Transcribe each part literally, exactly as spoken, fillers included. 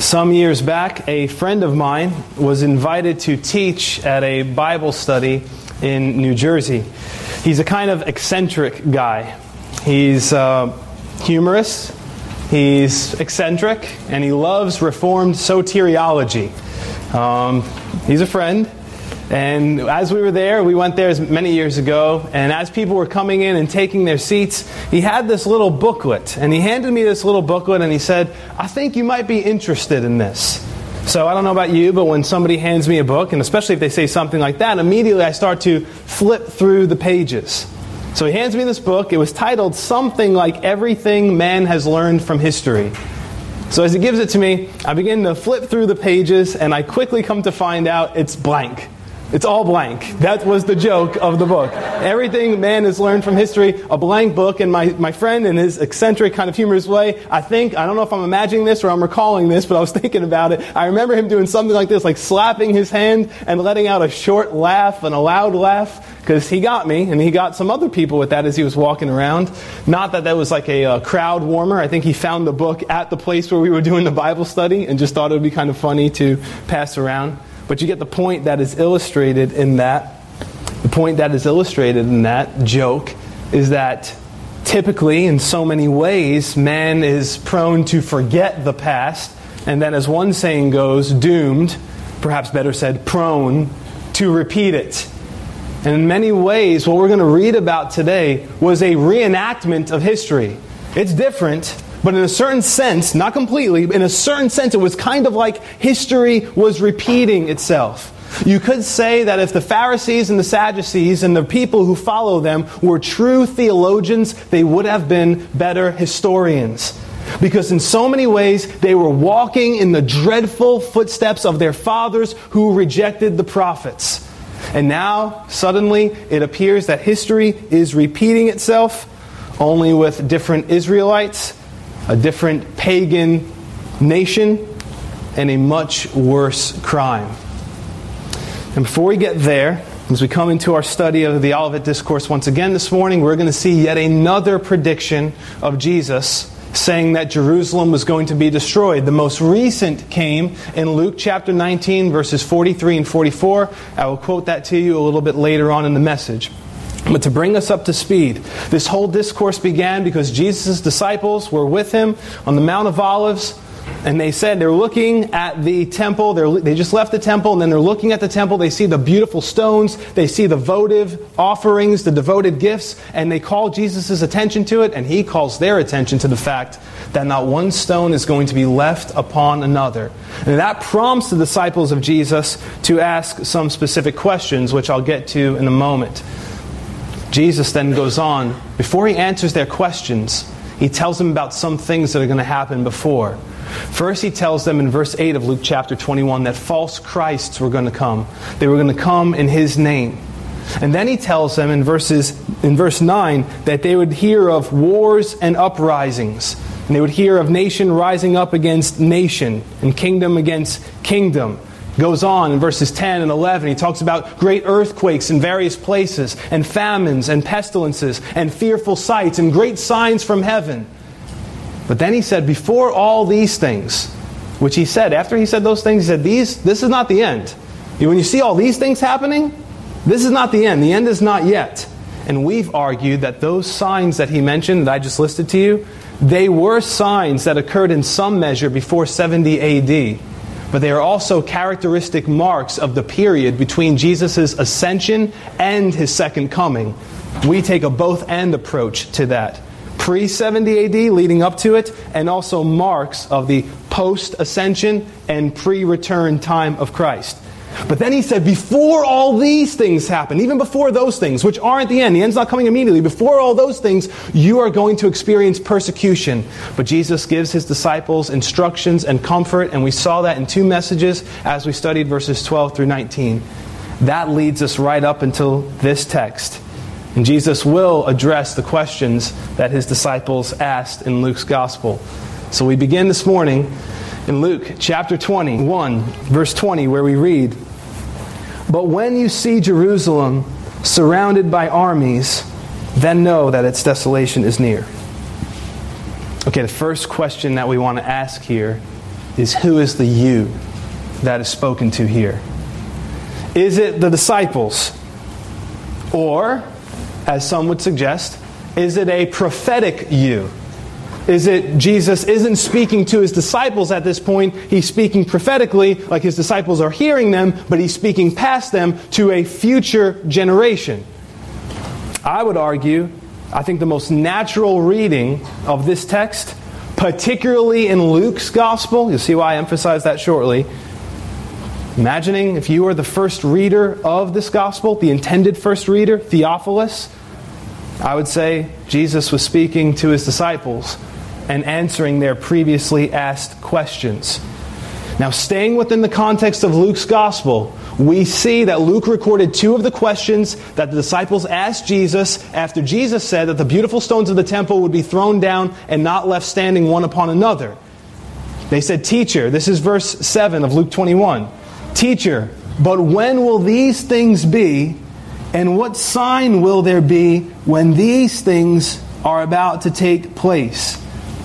Some years back, a friend of mine was invited to teach at a Bible study in New Jersey. He's a kind of eccentric guy. He's uh, humorous, he's eccentric, and he loves Reformed soteriology. Um, he's a friend. And as we were there, we went there many years ago, and as people were coming in and taking their seats, he had this little booklet, and he handed me this little booklet, and he said, I think you might be interested in this. So I don't know about you, but when somebody hands me a book, and especially if they say something like that, immediately I start to flip through the pages. So he hands me this book. It was titled something like Everything Man Has Learned from History. So as he gives it to me, I begin to flip through the pages, and I quickly come to find out it's blank. It's all blank. That was the joke of the book. Everything man has learned from history, a blank book. And my, my friend, in his eccentric, kind of humorous way, I think, I don't know if I'm imagining this or I'm recalling this, but I was thinking about it. I remember him doing something like this, like slapping his hand and letting out a short laugh and a loud laugh, because he got me, and he got some other people with that as he was walking around. Not that that was like a uh, crowd warmer. I think he found the book at the place where we were doing the Bible study and just thought it would be kind of funny to pass around. But you get the point that is illustrated in that. The point that is illustrated in that joke is that typically, in so many ways, man is prone to forget the past, and then, as one saying goes, doomed, perhaps better said, prone to repeat it. And in many ways, what we're going to read about today was a reenactment of history. It's different, but in a certain sense, not completely, in a certain sense, it was kind of like history was repeating itself. You could say that if the Pharisees and the Sadducees and the people who follow them were true theologians, they would have been better historians. Because in so many ways, they were walking in the dreadful footsteps of their fathers who rejected the prophets. And now, suddenly, it appears that history is repeating itself, only with different Israelites, a different pagan nation, and a much worse crime. And before we get there, as we come into our study of the Olivet Discourse once again this morning, we're going to see yet another prediction of Jesus saying that Jerusalem was going to be destroyed. The most recent came in Luke chapter nineteen, verses forty-three and forty-four. I will quote that to you a little bit later on in the message. But to bring us up to speed, this whole discourse began because Jesus' disciples were with him on the Mount of Olives, and they said they're looking at the temple. They're, they just left the temple, and then they're looking at the temple. They see the beautiful stones. They see the votive offerings, the devoted gifts, and they call Jesus' attention to it, and he calls their attention to the fact that not one stone is going to be left upon another. And that prompts the disciples of Jesus to ask some specific questions, which I'll get to in a moment. Jesus then goes on. Before he answers their questions, he tells them about some things that are going to happen before. First, he tells them in verse eight of Luke chapter twenty-one that false Christs were going to come. They were going to come in his name. And then he tells them in verses in verse nine that they would hear of wars and uprisings. And they would hear of nation rising up against nation and kingdom against kingdom. Goes on in verses ten and eleven. He talks about great earthquakes in various places, and famines and pestilences and fearful sights and great signs from heaven. But then he said, before all these things, which he said, after he said those things, he said, "These, this is not the end." When you see all these things happening, this is not the end. The end is not yet. And we've argued that those signs that he mentioned, that I just listed to you, they were signs that occurred in some measure before seventy A D. But they are also characteristic marks of the period between Jesus' ascension and his second coming. We take a both-and approach to that. Pre-seventy A D, leading up to it, and also marks of the post-ascension and pre-return time of Christ. But then he said, before all these things happen, even before those things, which aren't the end, the end's not coming immediately, before all those things, you are going to experience persecution. But Jesus gives his disciples instructions and comfort, and we saw that in two messages as we studied verses twelve through nineteen. That leads us right up until this text. And Jesus will address the questions that his disciples asked in Luke's Gospel. So we begin this morning in Luke chapter twenty-one, verse twenty, where we read, "But when you see Jerusalem surrounded by armies, then know that its desolation is near." Okay, the first question that we want to ask here is who is the you that is spoken to here? Is it the disciples? Or, as some would suggest, is it a prophetic you? Is it Jesus isn't speaking to his disciples at this point? He's speaking prophetically, like his disciples are hearing them, but he's speaking past them to a future generation. I would argue, I think the most natural reading of this text, particularly in Luke's gospel, you'll see why I emphasize that shortly. Imagining if you were the first reader of this gospel, the intended first reader, Theophilus, I would say Jesus was speaking to his disciples and answering their previously asked questions. Now, staying within the context of Luke's gospel, we see that Luke recorded two of the questions that the disciples asked Jesus after Jesus said that the beautiful stones of the temple would be thrown down and not left standing one upon another. They said, "Teacher," this is verse seven of Luke twenty-one, "Teacher, but when will these things be, and what sign will there be when these things are about to take place?"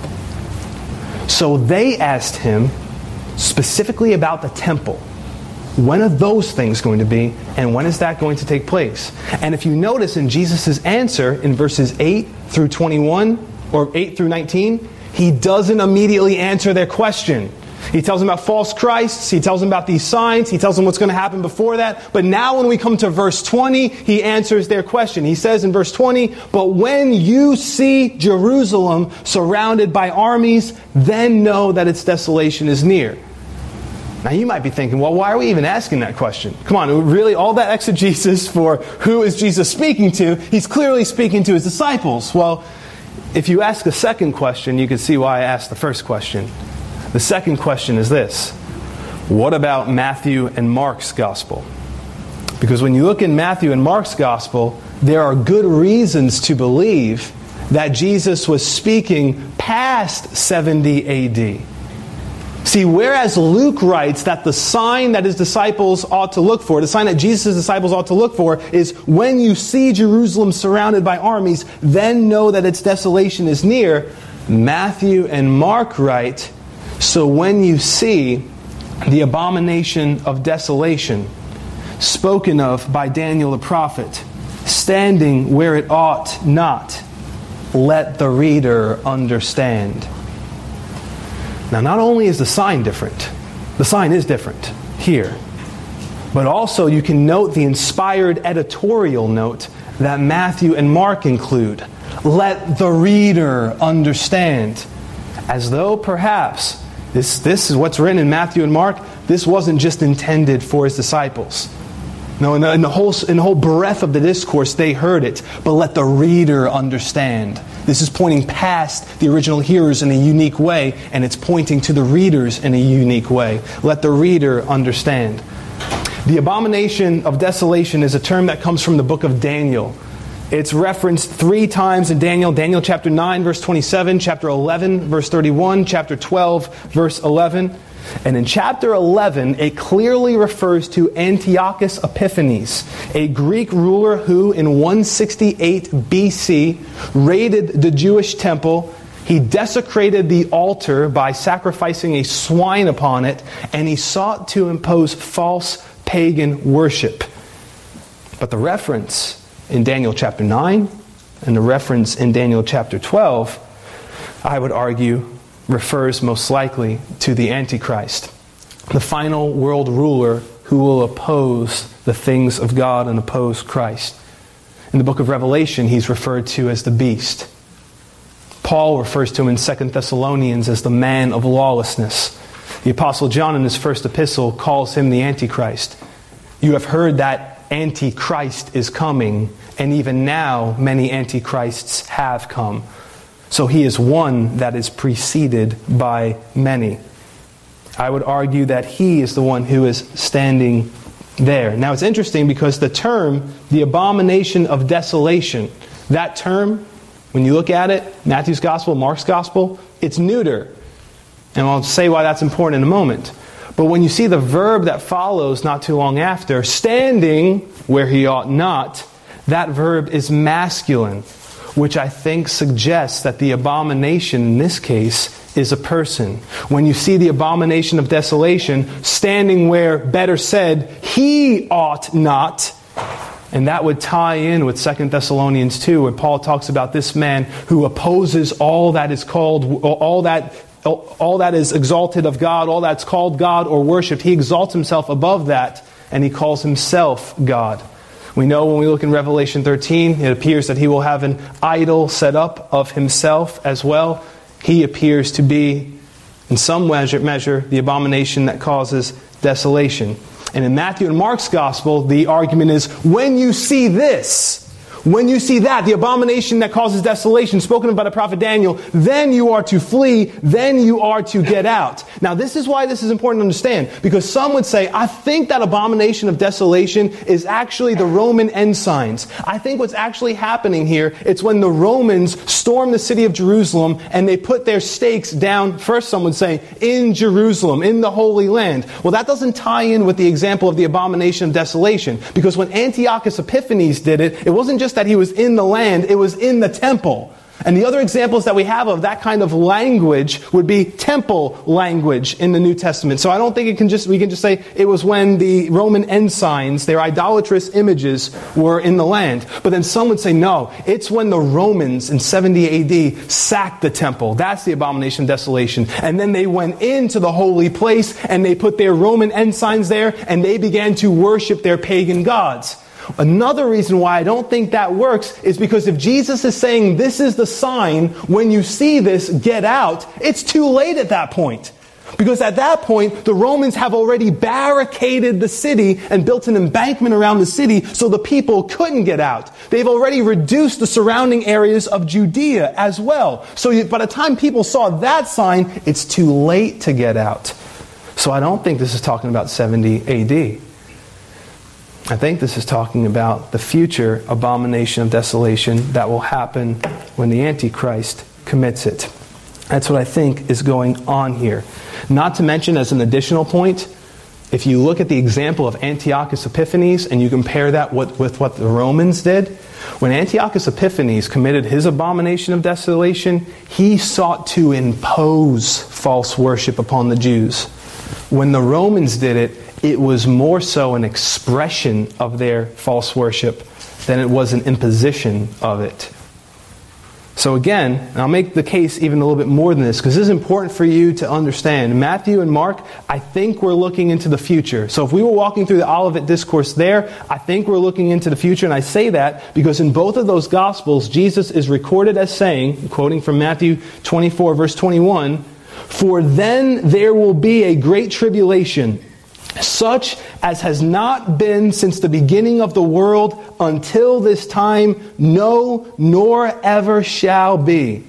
So they asked him specifically about the temple. When are those things going to be, and when is that going to take place? And if you notice in Jesus' answer in verses eight through twenty-one, or eight through nineteen, he doesn't immediately answer their question. He tells them about false Christs, he tells them about these signs, he tells them what's going to happen before that. But now when we come to verse twenty, he answers their question. He says in verse twenty, "But when you see Jerusalem surrounded by armies, then know that its desolation is near." Now you might be thinking, well, why are we even asking that question? Come on, really, all that exegesis for who is Jesus speaking to? He's clearly speaking to his disciples. Well, if you ask a second question, you can see why I asked the first question. The second question is this: what about Matthew and Mark's gospel? Because when you look in Matthew and Mark's gospel, there are good reasons to believe that Jesus was speaking past seventy A D. See, whereas Luke writes that the sign that his disciples ought to look for, the sign that Jesus' disciples ought to look for, is when you see Jerusalem surrounded by armies, then know that its desolation is near. Matthew and Mark write, so when you see the abomination of desolation, spoken of by Daniel the prophet, standing where it ought not, let the reader understand. Now, not only is the sign different, the sign is different here, but also you can note the inspired editorial note that Matthew and Mark include. Let the reader understand. As though perhaps this, this is what's written in Matthew and Mark, this wasn't just intended for his disciples. No, in the, in the whole in the whole breadth of the discourse, they heard it. But let the reader understand. This is pointing past the original hearers in a unique way, and it's pointing to the readers in a unique way. Let the reader understand. The abomination of desolation is a term that comes from the book of Daniel. It's referenced three times in Daniel. Daniel chapter nine, verse twenty-seven, chapter eleven, verse thirty-one, chapter twelve, verse eleven. And in chapter eleven, it clearly refers to Antiochus Epiphanes, a Greek ruler who in one sixty-eight B C raided the Jewish temple. He desecrated the altar by sacrificing a swine upon it, and he sought to impose false pagan worship. But the reference in Daniel chapter nine and the reference in Daniel chapter twelve, I would argue, refers most likely to the Antichrist, the final world ruler who will oppose the things of God and oppose Christ. In the book of Revelation, he's referred to as the beast. Paul refers to him in Second Thessalonians as the man of lawlessness. The Apostle John in his first epistle calls him the Antichrist. You have heard that Antichrist is coming, and even now many Antichrists have come. So he is one that is preceded by many. I would argue that he is the one who is standing there. Now it's interesting because the term, the abomination of desolation, that term, when you look at it, Matthew's Gospel, Mark's Gospel, it's neuter. And I'll say why that's important in a moment. But when you see the verb that follows not too long after, standing where he ought not, that verb is masculine, which I think suggests that the abomination in this case is a person. When you see the abomination of desolation standing where, better said, he ought not. And that would tie in with Second Thessalonians two, where Paul talks about this man who opposes all that is called, all that all that is exalted of God, all that's called God or worshipped. He exalts himself above that, and he calls himself God. We know when we look in Revelation thirteen, it appears that he will have an idol set up of himself as well. He appears to be, in some measure, measure, the abomination that causes desolation. And in Matthew and Mark's gospel, the argument is, when you see this, when you see that, the abomination that causes desolation, spoken of by the prophet Daniel, then you are to flee, then you are to get out. Now, this is why this is important to understand, because some would say, I think that abomination of desolation is actually the Roman ensigns. I think what's actually happening here, it's when the Romans storm the city of Jerusalem and they put their stakes down, first some would say, in Jerusalem, in the Holy Land. Well, that doesn't tie in with the example of the abomination of desolation, because when Antiochus Epiphanes did it, it wasn't just that he was in the land, it was in the temple. And the other examples that we have of that kind of language would be temple language in the New Testament. So I don't think it can just we can just say it was when the Roman ensigns, their idolatrous images, were in the land. But then some would say, no, it's when the Romans in seventy A D sacked the temple. That's the abomination of desolation. And then they went into the holy place and they put their Roman ensigns there and they began to worship their pagan gods. Another reason why I don't think that works is because if Jesus is saying this is the sign, when you see this, get out, it's too late at that point. Because at that point, the Romans have already barricaded the city and built an embankment around the city so the people couldn't get out. They've already reduced the surrounding areas of Judea as well. So by the time people saw that sign, it's too late to get out. So I don't think this is talking about seventy A D. I think this is talking about the future abomination of desolation that will happen when the Antichrist commits it. That's what I think is going on here. Not to mention, as an additional point, if you look at the example of Antiochus Epiphanes and you compare that with, with what the Romans did, when Antiochus Epiphanes committed his abomination of desolation, he sought to impose false worship upon the Jews. When the Romans did it, it was more so an expression of their false worship than it was an imposition of it. So again, and I'll make the case even a little bit more than this, because this is important for you to understand. Matthew and Mark, I think we're looking into the future. So if we were walking through the Olivet Discourse there, I think we're looking into the future. And I say that because in both of those Gospels, Jesus is recorded as saying, quoting from Matthew twenty-four, verse twenty-one, "For then there will be a great tribulation, such as has not been since the beginning of the world until this time, no, nor ever shall be."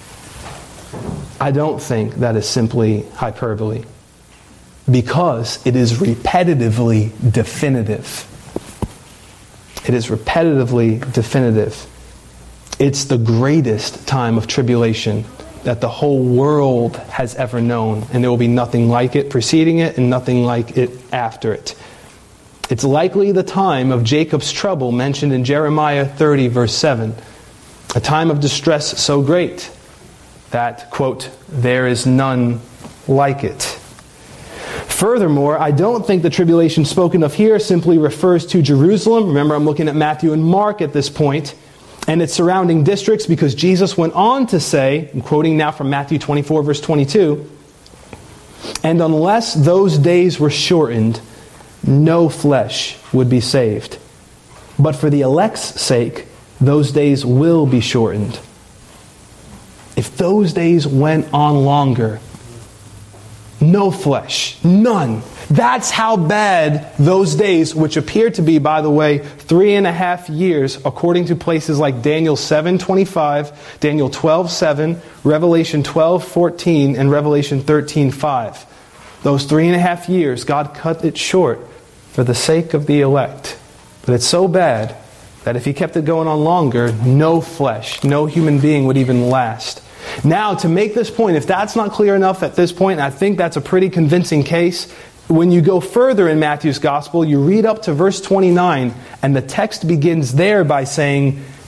I don't think that is simply hyperbole, because it is repetitively definitive. It is repetitively definitive. It's the greatest time of tribulation that the whole world has ever known, and there will be nothing like it preceding it and nothing like it after it. It's likely the time of Jacob's trouble mentioned in Jeremiah thirty, verse seven. A time of distress so great that, quote, "there is none like it." Furthermore, I don't think the tribulation spoken of here simply refers to Jerusalem. Remember, I'm looking at Matthew and Mark at this point, and its surrounding districts, because Jesus went on to say, I'm quoting now from Matthew twenty-four, verse twenty-two, "And unless those days were shortened, no flesh would be saved. But for the elect's sake, those days will be shortened." If those days went on longer, no flesh, none. That's how bad those days, which appear to be, by the way, three and a half years, according to places like Daniel seven twenty-five, Daniel twelve seven, Revelation twelve fourteen, and Revelation thirteen five. Those three and a half years, God cut it short for the sake of the elect. But it's so bad that if He kept it going on longer, no flesh, no human being would even last. Now, to make this point, if that's not clear enough at this point, and I think that's a pretty convincing case, when you go further in Matthew's Gospel, you read up to verse twenty-nine, and the text begins there by saying,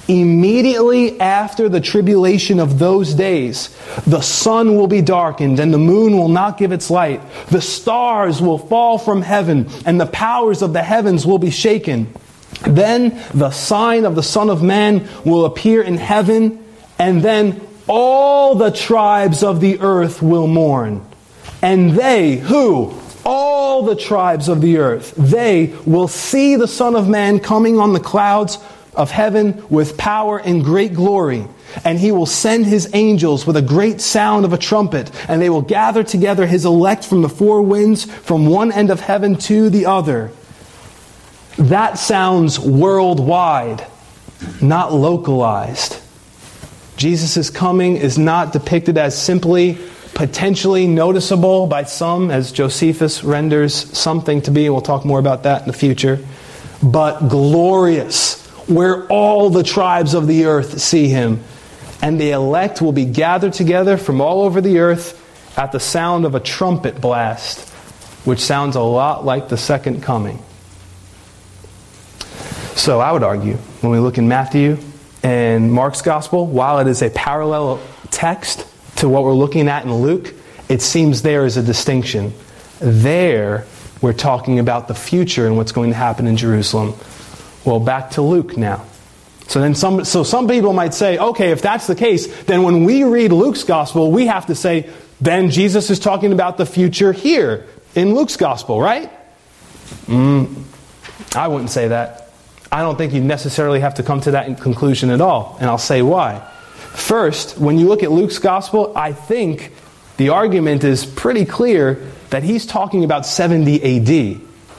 Immediately after the tribulation of those days, the sun will be darkened and the moon will not give its light. The stars will fall from heaven and the powers of the heavens will be shaken. Then the sign of the Son of Man will appear in heaven, and then all the tribes of the earth will mourn. And they, who? All the tribes of the earth, they will see the Son of Man coming on the clouds of heaven with power and great glory. And he will send his angels with a great sound of a trumpet, and they will gather together his elect from the four winds, from one end of heaven to the other. That sounds worldwide, not localized. Jesus' coming is not depicted as simply potentially noticeable by some, as Josephus renders something to be. We'll talk more about that in the future. But glorious, where all the tribes of the earth see him. And the elect will be gathered together from all over the earth at the sound of a trumpet blast, which sounds a lot like the second coming. So I would argue, when we look in Matthew and Mark's gospel, while it is a parallel text to what we're looking at in Luke, it seems there is a distinction. There, we're talking about the future and what's going to happen in Jerusalem. Well, back to Luke now. So then some so some people might say, okay, if that's the case, then when we read Luke's gospel, we have to say, then Jesus is talking about the future here in Luke's gospel, right? Mm, I wouldn't say that. I don't think you necessarily have to come to that conclusion at all, and I'll say why. First, when you look at Luke's gospel, I think the argument is pretty clear that he's talking about seventy A D.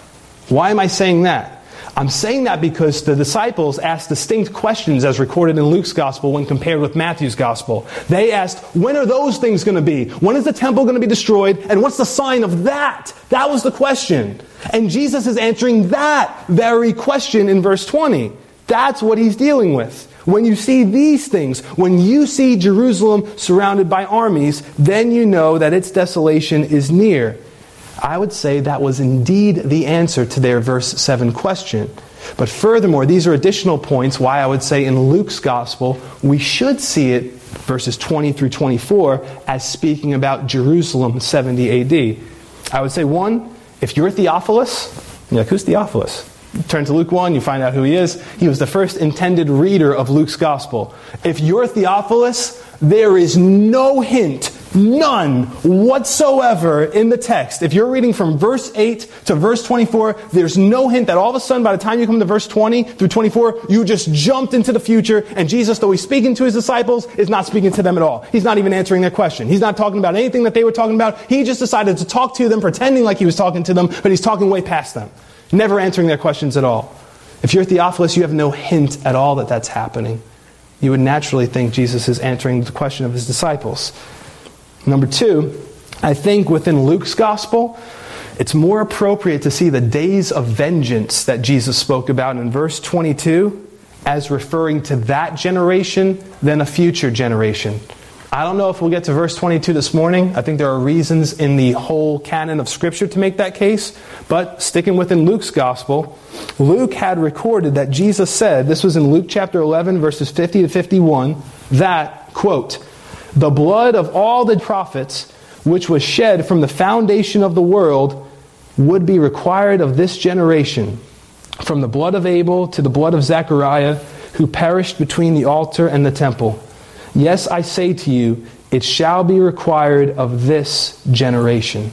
Why am I saying that? I'm saying that because the disciples asked distinct questions as recorded in Luke's gospel when compared with Matthew's gospel. They asked, when are those things going to be? When is the temple going to be destroyed? And what's the sign of that? That was the question. And Jesus is answering that very question in verse twenty. That's what he's dealing with. When you see these things, when you see Jerusalem surrounded by armies, then you know that its desolation is near. I would say that was indeed the answer to their verse seven question. But furthermore, these are additional points why I would say in Luke's gospel, we should see it, verses twenty through twenty-four, as speaking about Jerusalem seventy A D. I would say, one, if you're Theophilus, you're like, who's Theophilus? You turn to Luke one, you find out who he is. He was the first intended reader of Luke's gospel. If you're Theophilus, there is no hint, none whatsoever in the text. If you're reading from verse eight to verse twenty-four, there's no hint that all of a sudden by the time you come to verse twenty through twenty-four, you just jumped into the future, and Jesus, though he's speaking to his disciples, is not speaking to them at all. He's not even answering their question. He's not talking about anything that they were talking about. He just decided to talk to them, pretending like he was talking to them, but he's talking way past them. Never answering their questions at all. If you're Theophilus, you have no hint at all that that's happening. You would naturally think Jesus is answering the question of his disciples. Number two, I think within Luke's gospel, it's more appropriate to see the days of vengeance that Jesus spoke about in verse twenty-two as referring to that generation than a future generation. I don't know if we'll get to verse twenty-two this morning. I think there are reasons in the whole canon of Scripture to make that case. But sticking within Luke's gospel, Luke had recorded that Jesus said, this was in Luke chapter eleven, verses fifty to fifty-one, that, quote, the blood of all the prophets which was shed from the foundation of the world would be required of this generation, from the blood of Abel to the blood of Zechariah, who perished between the altar and the temple. Yes, I say to you, it shall be required of this generation.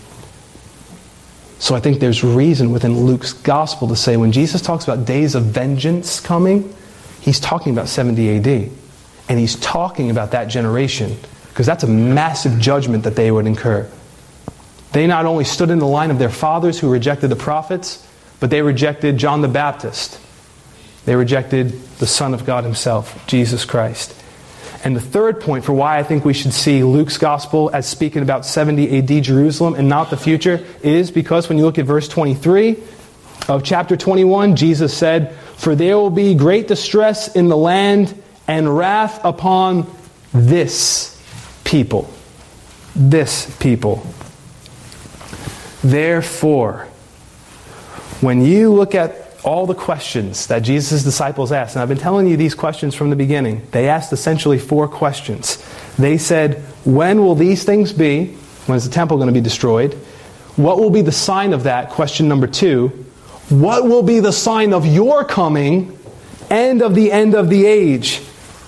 So I think there's reason within Luke's gospel to say when Jesus talks about days of vengeance coming, he's talking about seventy A D. And he's talking about that generation, because that's a massive judgment that they would incur. They not only stood in the line of their fathers who rejected the prophets, but they rejected John the Baptist. They rejected the Son of God himself, Jesus Christ. And the third point for why I think we should see Luke's gospel as speaking about seventy A D Jerusalem and not the future is because when you look at verse twenty-three of chapter twenty-one, Jesus said, for there will be great distress in the land and wrath upon this people. This people. Therefore, when you look at all the questions that Jesus' disciples asked, and I've been telling you these questions from the beginning. They asked essentially four questions. They said, when will these things be? When is the temple going to be destroyed? What will be the sign of that? Question number two. What will be the sign of your coming and of the end of the age?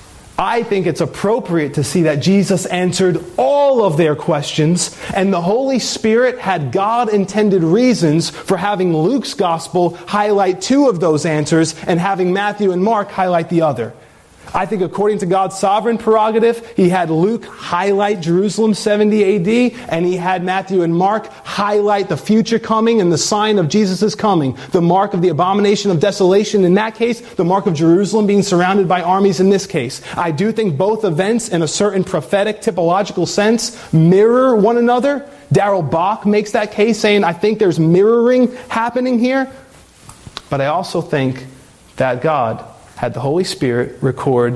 I think it's appropriate to see that Jesus answered all of their questions, and the Holy Spirit had God-intended reasons for having Luke's gospel highlight two of those answers and having Matthew and Mark highlight the other. I think according to God's sovereign prerogative, He had Luke highlight Jerusalem seventy A D, and He had Matthew and Mark highlight the future coming and the sign of Jesus' coming. The mark of the abomination of desolation in that case, the mark of Jerusalem being surrounded by armies in this case. I do think both events, in a certain prophetic, typological sense, mirror one another. Darrell Bock makes that case, saying, I think there's mirroring happening here. But I also think that God had the Holy Spirit record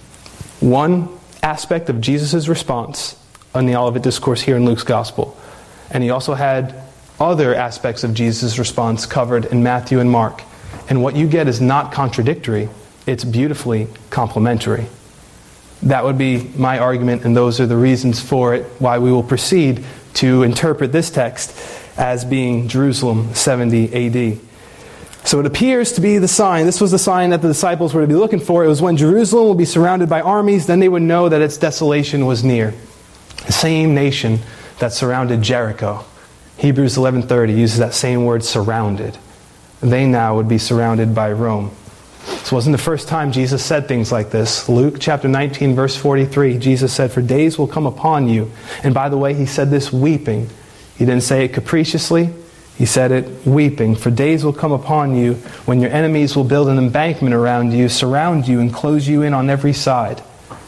one aspect of Jesus' response on the Olivet Discourse here in Luke's Gospel. And He also had other aspects of Jesus' response covered in Matthew and Mark. And what you get is not contradictory, it's beautifully complementary. That would be my argument, and those are the reasons for it, why we will proceed to interpret this text as being Jerusalem seventy A D. So it appears to be the sign. This was the sign that the disciples were to be looking for. It was when Jerusalem will be surrounded by armies, then they would know that its desolation was near. The same nation that surrounded Jericho. Hebrews eleven thirty uses that same word, surrounded. They now would be surrounded by Rome. This wasn't the first time Jesus said things like this. Luke chapter nineteen, verse forty-three, Jesus said, for days will come upon you. And by the way, He said this weeping. He didn't say it capriciously. He said it weeping. For days will come upon you when your enemies will build an embankment around you, surround you, and close you in on every side.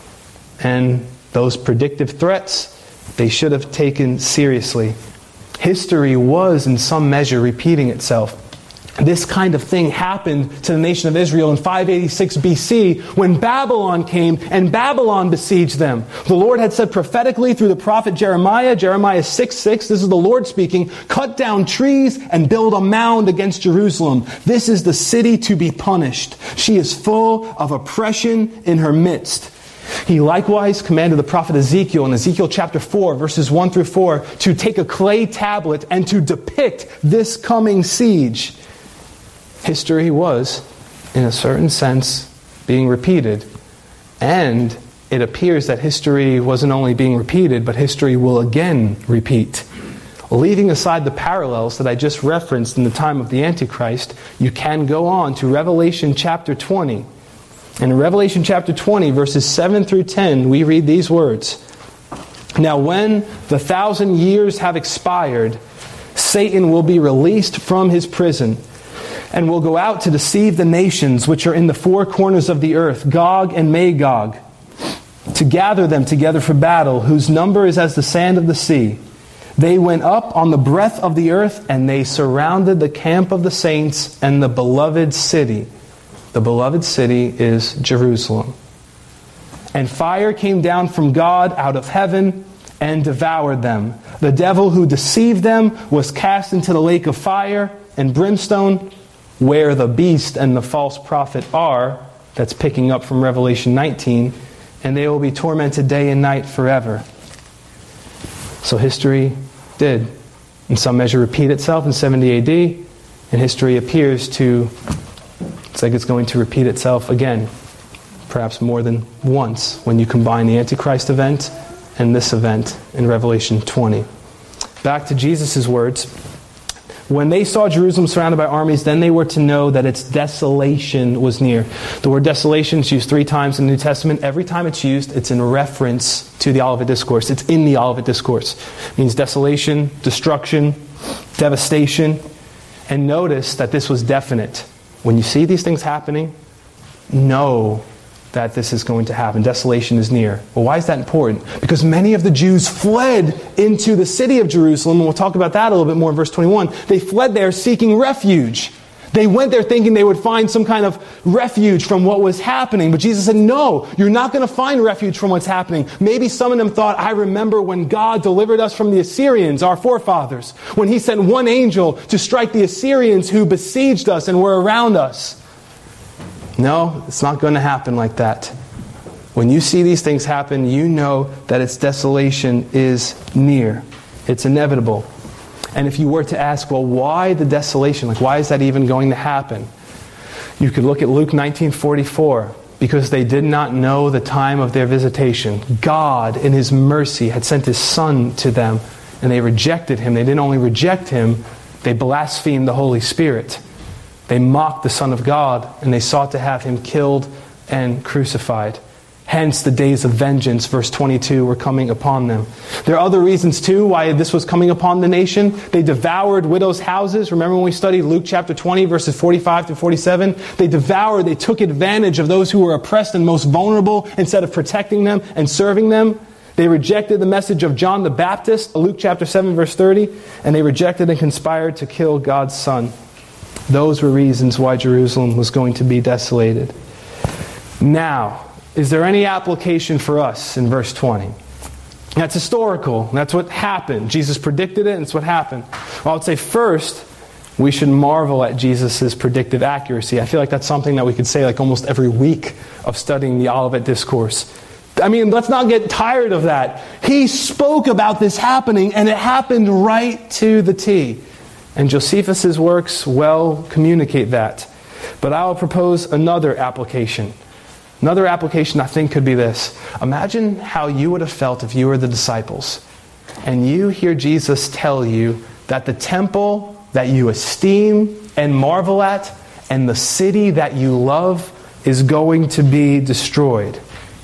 And those predictive threats, they should have taken seriously. History was in some measure repeating itself. This kind of thing happened to the nation of Israel in five eighty-six B C when Babylon came and Babylon besieged them. The Lord had said prophetically through the prophet Jeremiah, Jeremiah six six, this is the Lord speaking, cut down trees and build a mound against Jerusalem. This is the city to be punished. She is full of oppression in her midst. He likewise commanded the prophet Ezekiel in Ezekiel chapter four, verses one through four, to take a clay tablet and to depict this coming siege. History was, in a certain sense, being repeated. And it appears that history wasn't only being repeated, but history will again repeat. Leaving aside the parallels that I just referenced in the time of the Antichrist, you can go on to Revelation chapter twenty. And in Revelation chapter twenty, verses seven through ten, we read these words. Now when the thousand years have expired, Satan will be released from his prison, and will go out to deceive the nations which are in the four corners of the earth, Gog and Magog, to gather them together for battle, whose number is as the sand of the sea. They went up on the breadth of the earth, and they surrounded the camp of the saints and the beloved city. The beloved city is Jerusalem. And fire came down from God out of heaven and devoured them. The devil who deceived them was cast into the lake of fire and brimstone, where the beast and the false prophet are. That's picking up from Revelation nineteen. And they will be tormented day and night forever. So history did, in some measure, repeat itself in seventy A D. And history appears to, it's like it's going to repeat itself again. Perhaps more than once when you combine the Antichrist event and this event in Revelation twenty. Back to Jesus' words. When they saw Jerusalem surrounded by armies, then they were to know that its desolation was near. The word desolation is used three times in the New Testament. Every time it's used, it's in reference to the Olivet Discourse. It's in the Olivet Discourse. It means desolation, destruction, devastation. And notice that this was definite. When you see these things happening, know that this is going to happen. Desolation is near. Well, why is that important? Because many of the Jews fled into the city of Jerusalem, and we'll talk about that a little bit more in verse twenty-one. They fled there seeking refuge. They went there thinking they would find some kind of refuge from what was happening. But Jesus said, no, you're not going to find refuge from what's happening. Maybe some of them thought, I remember when God delivered us from the Assyrians, our forefathers, when he sent one angel to strike the Assyrians who besieged us and were around us. No, it's not going to happen like that. When you see these things happen, you know that its desolation is near. It's inevitable. And if you were to ask, well, why the desolation? Like, why is that even going to happen? You could look at Luke nineteen forty-four. Because they did not know the time of their visitation. God, in His mercy, had sent His Son to them, and they rejected Him. They didn't only reject Him, they blasphemed the Holy Spirit. They mocked the Son of God, and they sought to have Him killed and crucified. Hence the days of vengeance, verse twenty-two, were coming upon them. There are other reasons too why this was coming upon the nation. They devoured widows' houses. Remember when we studied Luke chapter twenty, verses forty-five to forty-seven? They devoured, they took advantage of those who were oppressed and most vulnerable instead of protecting them and serving them. They rejected the message of John the Baptist, Luke chapter seven, verse thirty, and they rejected and conspired to kill God's Son. Those were reasons why Jerusalem was going to be desolated. Now, is there any application for us in verse twenty? That's historical. That's what happened. Jesus predicted it, and it's what happened. Well, I would say first, we should marvel at Jesus' predictive accuracy. I feel like that's something that we could say like almost every week of studying the Olivet Discourse. I mean, let's not get tired of that. He spoke about this happening, and it happened right to the T. And Josephus' works well communicate that. But I will propose another application. Another application I think could be this. Imagine how you would have felt if you were the disciples and you hear Jesus tell you that the temple that you esteem and marvel at and the city that you love is going to be destroyed.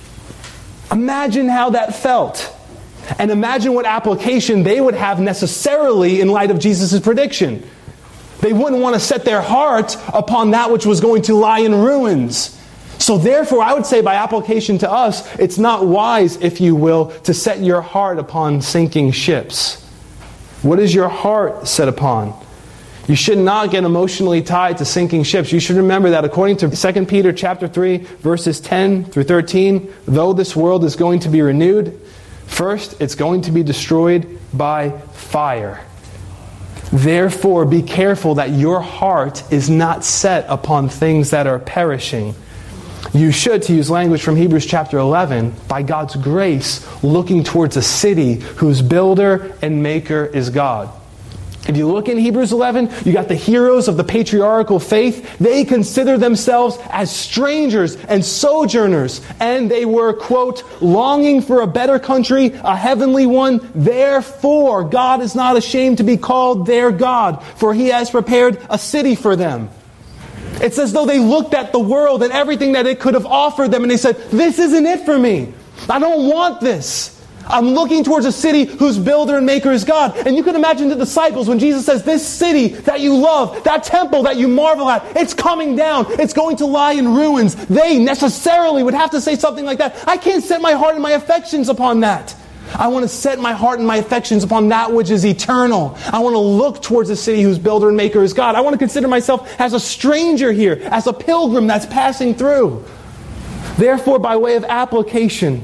Imagine how that felt. And imagine what application they would have necessarily in light of Jesus' prediction. They wouldn't want to set their heart upon that which was going to lie in ruins. So therefore, I would say by application to us, it's not wise, if you will, to set your heart upon sinking ships. What is your heart set upon? You should not get emotionally tied to sinking ships. You should remember that according to Second Peter chapter three, verses ten through thirteen, though this world is going to be renewed, first it's going to be destroyed by fire. Therefore, be careful that your heart is not set upon things that are perishing. You should, to use language from Hebrews chapter eleven, by God's grace, looking towards a city whose builder and maker is God. If you look in Hebrews eleven, you got the heroes of the patriarchal faith. They consider themselves as strangers and sojourners. And they were, quote, longing for a better country, a heavenly one. Therefore, God is not ashamed to be called their God, for He has prepared a city for them. It's as though they looked at the world and everything that it could have offered them and they said, this isn't it for me. I don't want this. I'm looking towards a city whose builder and maker is God. And you can imagine the disciples when Jesus says, this city that you love, that temple that you marvel at, it's coming down. It's going to lie in ruins. They necessarily would have to say something like that. I can't set my heart and my affections upon that. I want to set my heart and my affections upon that which is eternal. I want to look towards a city whose builder and maker is God. I want to consider myself as a stranger here, as a pilgrim that's passing through. Therefore, by way of application,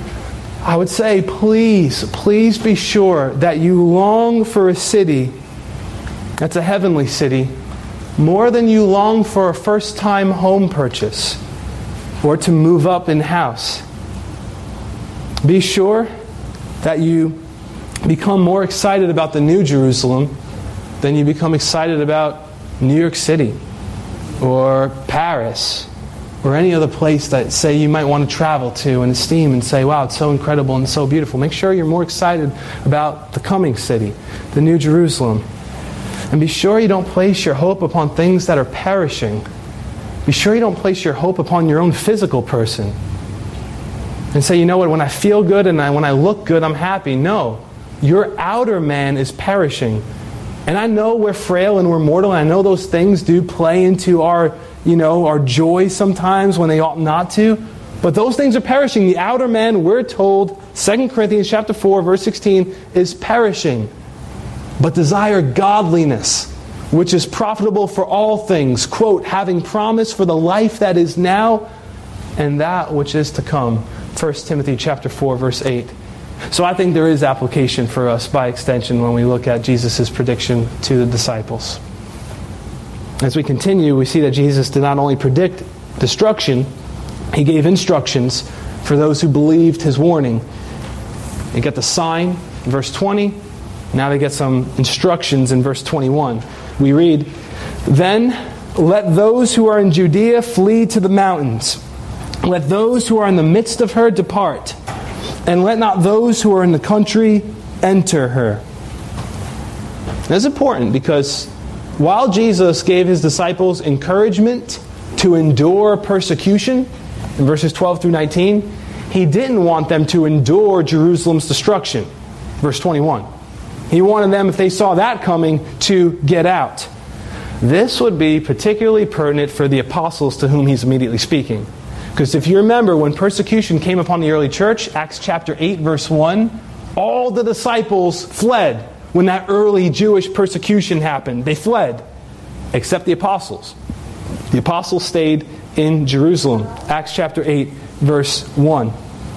I would say, please, please be sure that you long for a city that's a heavenly city more than you long for a first-time home purchase or to move up in house. Be sure that you become more excited about the New Jerusalem than you become excited about New York City or Paris or any other place that, say, you might want to travel to and esteem and say, wow, it's so incredible and so beautiful. Make sure you're more excited about the coming city, the New Jerusalem. And be sure you don't place your hope upon things that are perishing. Be sure you don't place your hope upon your own physical person and say, you know what, when I feel good and I, when I look good, I'm happy. No, your outer man is perishing. And I know we're frail and we're mortal, and I know those things do play into our, you know, our joy sometimes when they ought not to. But those things are perishing. The outer man, we're told, Second Corinthians chapter four, verse sixteen, is perishing. But desire godliness, which is profitable for all things, quote, having promise for the life that is now and that which is to come. First Timothy chapter four, verse eight. So I think there is application for us by extension when we look at Jesus' prediction to the disciples. As we continue, we see that Jesus did not only predict destruction, He gave instructions for those who believed His warning. They get the sign in verse twenty. Now they get some instructions in verse twenty-one. We read, "Then let those who are in Judea flee to the mountains. Let those who are in the midst of her depart. And let not those who are in the country enter her." That's important because while Jesus gave His disciples encouragement to endure persecution, in verses twelve through nineteen, He didn't want them to endure Jerusalem's destruction. Verse twenty-one. He wanted them, if they saw that coming, to get out. This would be particularly pertinent for the apostles to whom He's immediately speaking. Because if you remember, when persecution came upon the early church, Acts chapter eight, verse one, all the disciples fled when that early Jewish persecution happened. They fled, except the apostles. The apostles stayed in Jerusalem. Acts chapter eight, verse one.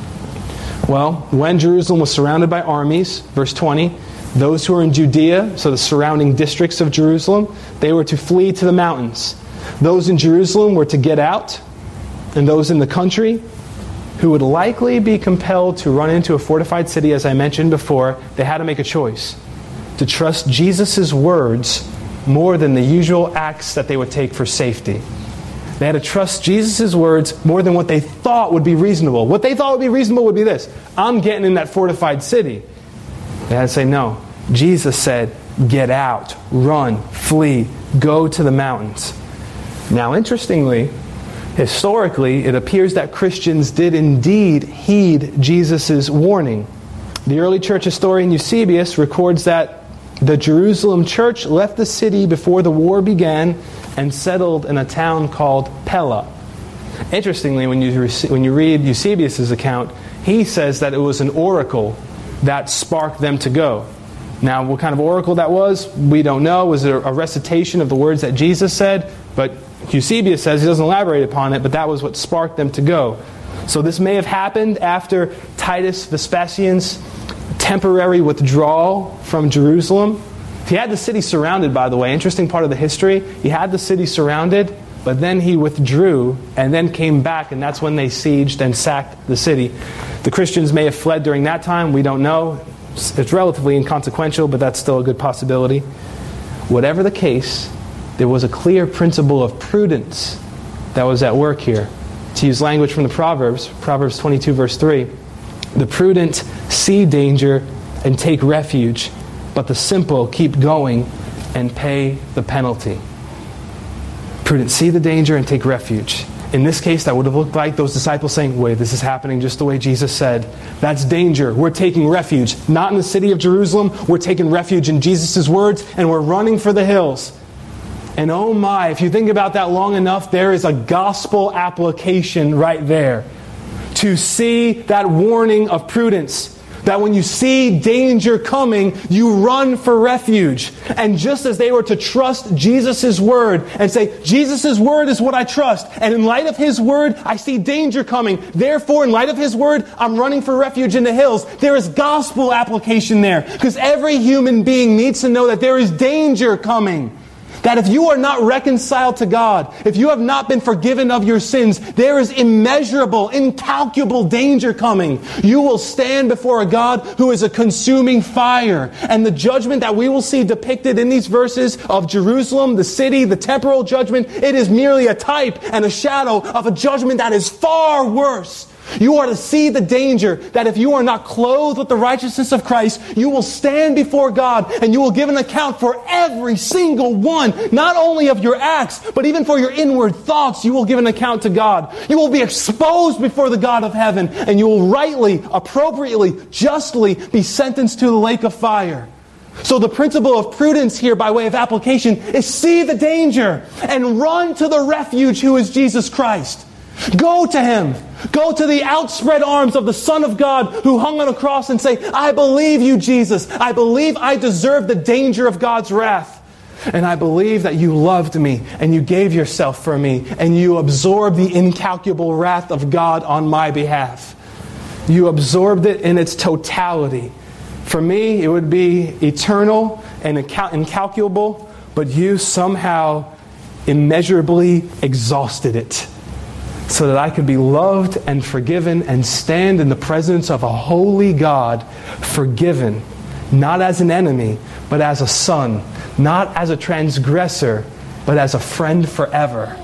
Well, when Jerusalem was surrounded by armies, verse twenty, those who were in Judea, so the surrounding districts of Jerusalem, they were to flee to the mountains. Those in Jerusalem were to get out, and those in the country who would likely be compelled to run into a fortified city, as I mentioned before, they had to make a choice. To trust Jesus' words more than the usual acts that they would take for safety. They had to trust Jesus' words more than what they thought would be reasonable. What they thought would be reasonable would be this: I'm getting in that fortified city. They had to say, no. Jesus said, get out, run, flee, go to the mountains. Now, interestingly, historically, it appears that Christians did indeed heed Jesus' warning. The early church historian Eusebius records that the Jerusalem church left the city before the war began and settled in a town called Pella. Interestingly, when you when you read Eusebius' account, he says that it was an oracle that sparked them to go. Now, what kind of oracle that was, we don't know. Was it a recitation of the words that Jesus said? But Eusebius says, he doesn't elaborate upon it, but that was what sparked them to go. So this may have happened after Titus Vespasian's temporary withdrawal from Jerusalem. He had the city surrounded, by the way. Interesting part of the history. He had the city surrounded, but then he withdrew and then came back, and that's when they sieged and sacked the city. The Christians may have fled during that time. We don't know. It's relatively inconsequential, but that's still a good possibility. Whatever the case, there was a clear principle of prudence that was at work here. To use language from the Proverbs, Proverbs twenty-two, verse three, the prudent see danger and take refuge, but the simple keep going and pay the penalty. Prudent see the danger and take refuge. In this case, that would have looked like those disciples saying, wait, this is happening just the way Jesus said. That's danger. We're taking refuge. Not in the city of Jerusalem. We're taking refuge in Jesus' words, and we're running for the hills. And oh my, if you think about that long enough, there is a gospel application right there. To see that warning of prudence. That when you see danger coming, you run for refuge. And just as they were to trust Jesus' word and say, Jesus' word is what I trust. And in light of His word, I see danger coming. Therefore, in light of His word, I'm running for refuge in the hills. There is gospel application there. Because every human being needs to know that there is danger coming. That if you are not reconciled to God, if you have not been forgiven of your sins, there is immeasurable, incalculable danger coming. You will stand before a God who is a consuming fire. And the judgment that we will see depicted in these verses of Jerusalem, the city, the temporal judgment, it is merely a type and a shadow of a judgment that is far worse. You are to see the danger that if you are not clothed with the righteousness of Christ, you will stand before God and you will give an account for every single one, not only of your acts, but even for your inward thoughts. You will give an account to God. You will be exposed before the God of heaven, and you will rightly, appropriately, justly be sentenced to the lake of fire. So the principle of prudence here by way of application is see the danger and run to the refuge who is Jesus Christ. Go to Him. Go to the outspread arms of the Son of God who hung on a cross and say, I believe you, Jesus. I believe I deserve the danger of God's wrath. And I believe that you loved me and you gave yourself for me and you absorbed the incalculable wrath of God on my behalf. You absorbed it in its totality. For me, it would be eternal and incalculable, but you somehow immeasurably exhausted it so that I could be loved and forgiven and stand in the presence of a holy God, forgiven, not as an enemy, but as a son, not as a transgressor, but as a friend forever.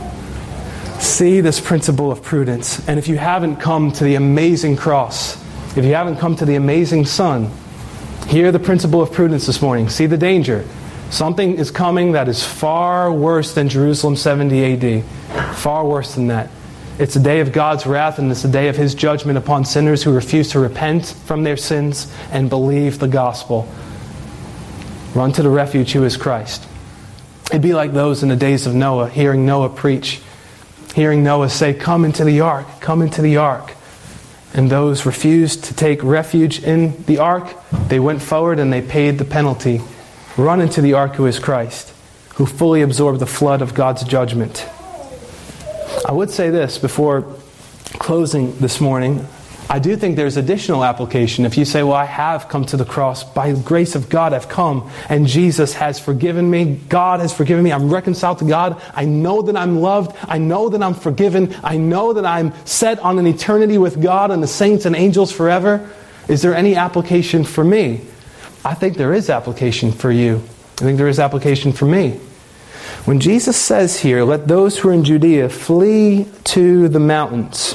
See this principle of prudence. And if you haven't come to the amazing cross, if you haven't come to the amazing Son, hear the principle of prudence this morning. See the danger. Something is coming that is far worse than Jerusalem seventy A D. Far worse than that. It's a day of God's wrath, and it's a day of His judgment upon sinners who refuse to repent from their sins and believe the gospel. Run to the refuge who is Christ. It'd be like those in the days of Noah, hearing Noah preach. Hearing Noah say, "Come into the ark, come into the ark." And those refused to take refuge in the ark, they went forward and they paid the penalty. Run into the ark who is Christ, who fully absorbed the flood of God's judgment. I would say this before closing this morning. I do think there's additional application. If you say, well, I have come to the cross. By the grace of God, I've come. And Jesus has forgiven me. God has forgiven me. I'm reconciled to God. I know that I'm loved. I know that I'm forgiven. I know that I'm set on an eternity with God and the saints and angels forever. Is there any application for me? I think there is application for you. I think there is application for me. When Jesus says here, let those who are in Judea flee to the mountains,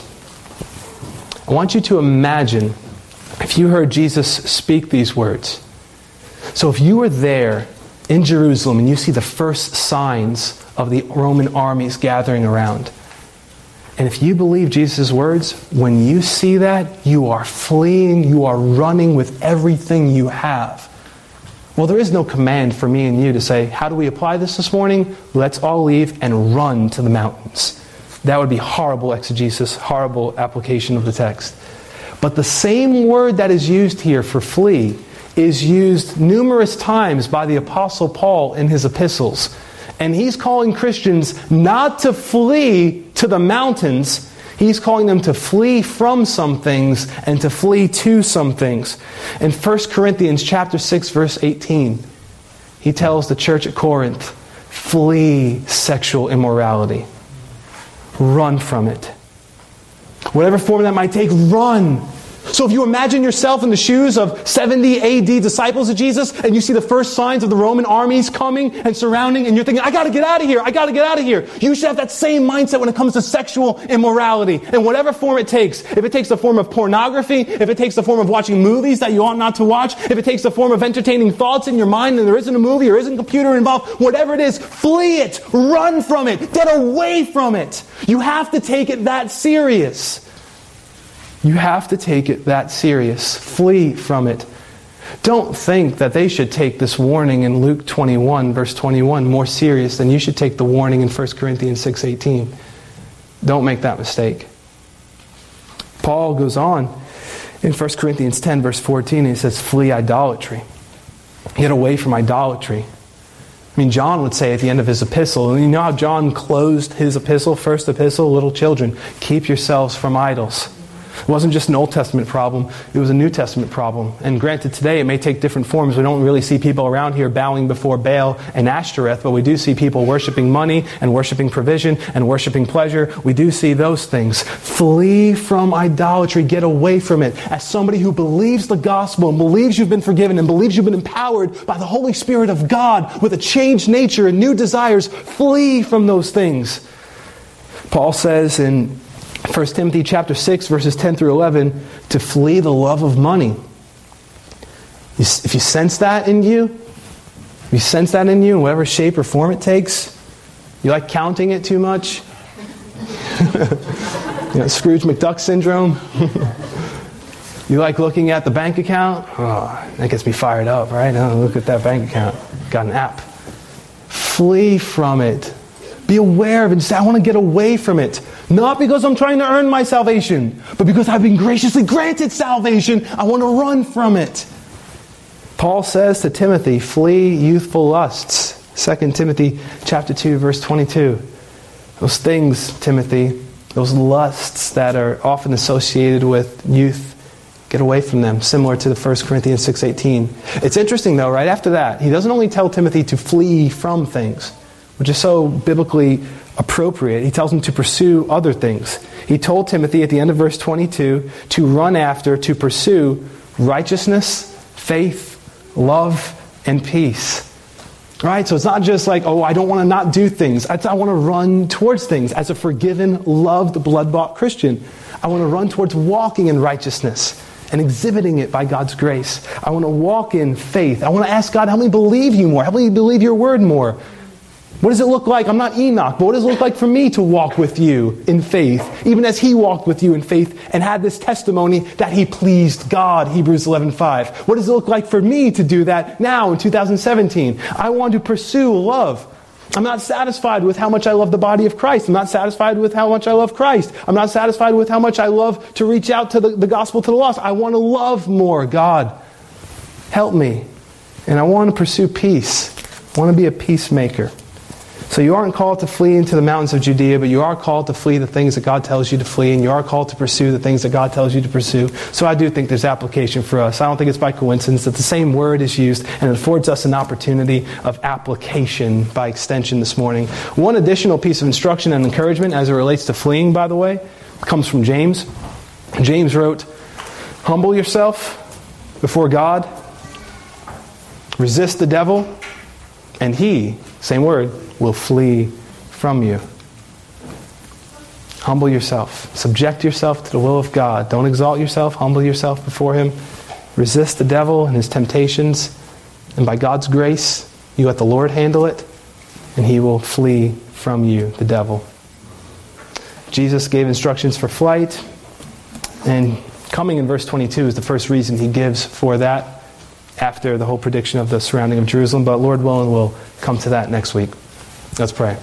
I want you to imagine if you heard Jesus speak these words. So if you were there in Jerusalem and you see the first signs of the Roman armies gathering around, and if you believe Jesus' words, when you see that, you are fleeing, you are running with everything you have. Well, there is no command for me and you to say, how do we apply this this morning? Let's all leave and run to the mountains. That would be horrible exegesis, horrible application of the text. But the same word that is used here for flee is used numerous times by the Apostle Paul in his epistles. And he's calling Christians not to flee to the mountains. He's calling them to flee from some things and to flee to some things. In First Corinthians chapter six, verse eighteen, he tells the church at Corinth, flee sexual immorality. Run from it. Whatever form that might take, run. So if you imagine yourself in the shoes of seventy A D disciples of Jesus and you see the first signs of the Roman armies coming and surrounding and you're thinking, I got to get out of here, I got to get out of here. You should have that same mindset when it comes to sexual immorality in whatever form it takes. If it takes the form of pornography, if it takes the form of watching movies that you ought not to watch, if it takes the form of entertaining thoughts in your mind and there isn't a movie or isn't a computer involved, whatever it is, flee it, run from it, get away from it. You have to take it that serious. You have to take it that serious. Flee from it. Don't think that they should take this warning in Luke twenty-one, verse twenty-one, more serious than you should take the warning in First Corinthians six eighteen. Don't make that mistake. Paul goes on in First Corinthians ten, verse fourteen, and he says, flee idolatry. Get away from idolatry. I mean, John would say at the end of his epistle, and you know how John closed his epistle, first epistle, little children, keep yourselves from idols. It wasn't just an Old Testament problem, it was a New Testament problem. And granted, today it may take different forms. We don't really see people around here bowing before Baal and Ashtoreth, but we do see people worshiping money and worshiping provision and worshiping pleasure. We do see those things. Flee from idolatry. Get away from it. As somebody who believes the gospel and believes you've been forgiven and believes you've been empowered by the Holy Spirit of God with a changed nature and new desires, flee from those things. Paul says in First Timothy chapter six, verses ten through eleven, to flee the love of money. If you sense that in you, if you sense that in you in whatever shape or form it takes, you like counting it too much? You know, Scrooge McDuck syndrome? You like looking at the bank account? Oh, that gets me fired up, right? Oh, look at that bank account. Got an app. Flee from it. Be aware of it and say, I want to get away from it. Not because I'm trying to earn my salvation, but because I've been graciously granted salvation. I want to run from it. Paul says to Timothy, flee youthful lusts. Second Timothy chapter two, verse twenty-two. Those things, Timothy, those lusts that are often associated with youth, get away from them, similar to the First Corinthians six eighteen. It's interesting though, right after that, he doesn't only tell Timothy to flee from things, which is so biblically appropriate. He tells him to pursue other things. He told Timothy at the end of verse twenty-two to run after, to pursue righteousness, faith, love, and peace. Right? So it's not just like, oh, I don't want to not do things. I, I want to run towards things as a forgiven, loved, blood-bought Christian. I want to run towards walking in righteousness and exhibiting it by God's grace. I want to walk in faith. I want to ask God, help me believe you more. Help me believe your word more. What does it look like? I'm not Enoch, but what does it look like for me to walk with you in faith, even as he walked with you in faith and had this testimony that he pleased God, Hebrews eleven five. What does it look like for me to do that now in two thousand seventeen? I want to pursue love. I'm not satisfied with how much I love the body of Christ. I'm not satisfied with how much I love Christ. I'm not satisfied with how much I love to reach out to the, the gospel to the lost. I want to love more. God, help me. And I want to pursue peace. I want to be a peacemaker. So you aren't called to flee into the mountains of Judea, but you are called to flee the things that God tells you to flee, and you are called to pursue the things that God tells you to pursue. So I do think there's application for us. I don't think it's by coincidence that the same word is used, and it affords us an opportunity of application by extension this morning. One additional piece of instruction and encouragement as it relates to fleeing, by the way, comes from James. James wrote, "Humble yourself before God, resist the devil, and he," same word, "will flee from you." Humble yourself. Subject yourself to the will of God. Don't exalt yourself. Humble yourself before him. Resist the devil and his temptations. And by God's grace, you let the Lord handle it, and he will flee from you, the devil. Jesus gave instructions for flight, and coming in verse twenty-two is the first reason he gives for that, after the whole prediction of the surrounding of Jerusalem. But Lord willing, we'll come to that next week. Let's pray.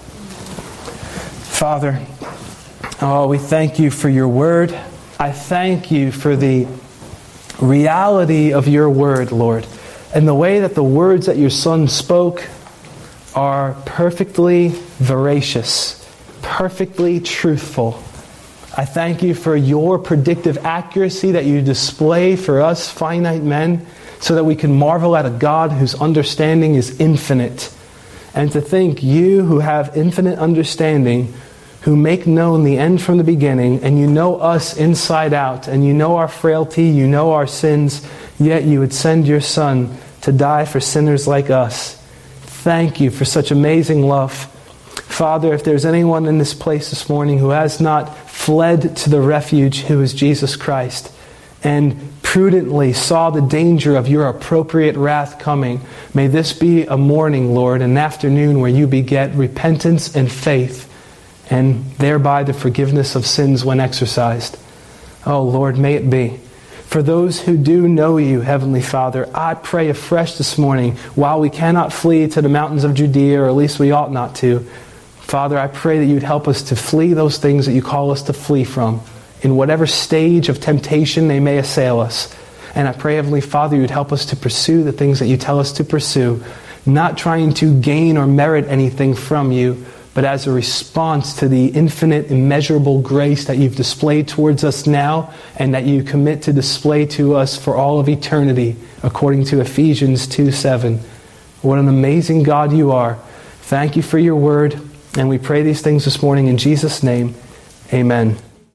Father, oh, we thank you for your word. I thank you for the reality of your word, Lord, and the way that the words that your Son spoke are perfectly veracious, perfectly truthful. I thank you for your predictive accuracy that you display for us finite men, so that we can marvel at a God whose understanding is infinite. And to think you who have infinite understanding, who make known the end from the beginning, and you know us inside out, and you know our frailty, you know our sins, yet you would send your Son to die for sinners like us. Thank you for such amazing love. Father, if there's anyone in this place this morning who has not fled to the refuge who is Jesus Christ, and prudently saw the danger of your appropriate wrath coming, may this be a morning, Lord, an afternoon where you beget repentance and faith, and thereby the forgiveness of sins when exercised. Oh, Lord, may it be. For those who do know you, Heavenly Father, I pray afresh this morning, while we cannot flee to the mountains of Judea, or at least we ought not to, Father, I pray that you'd help us to flee those things that you call us to flee from, in whatever stage of temptation they may assail us. And I pray, Heavenly Father, you'd help us to pursue the things that you tell us to pursue, not trying to gain or merit anything from you, but as a response to the infinite, immeasurable grace that you've displayed towards us now, and that you commit to display to us for all of eternity, according to Ephesians two seven. What an amazing God you are. Thank you for your word, and we pray these things this morning in Jesus' name. Amen.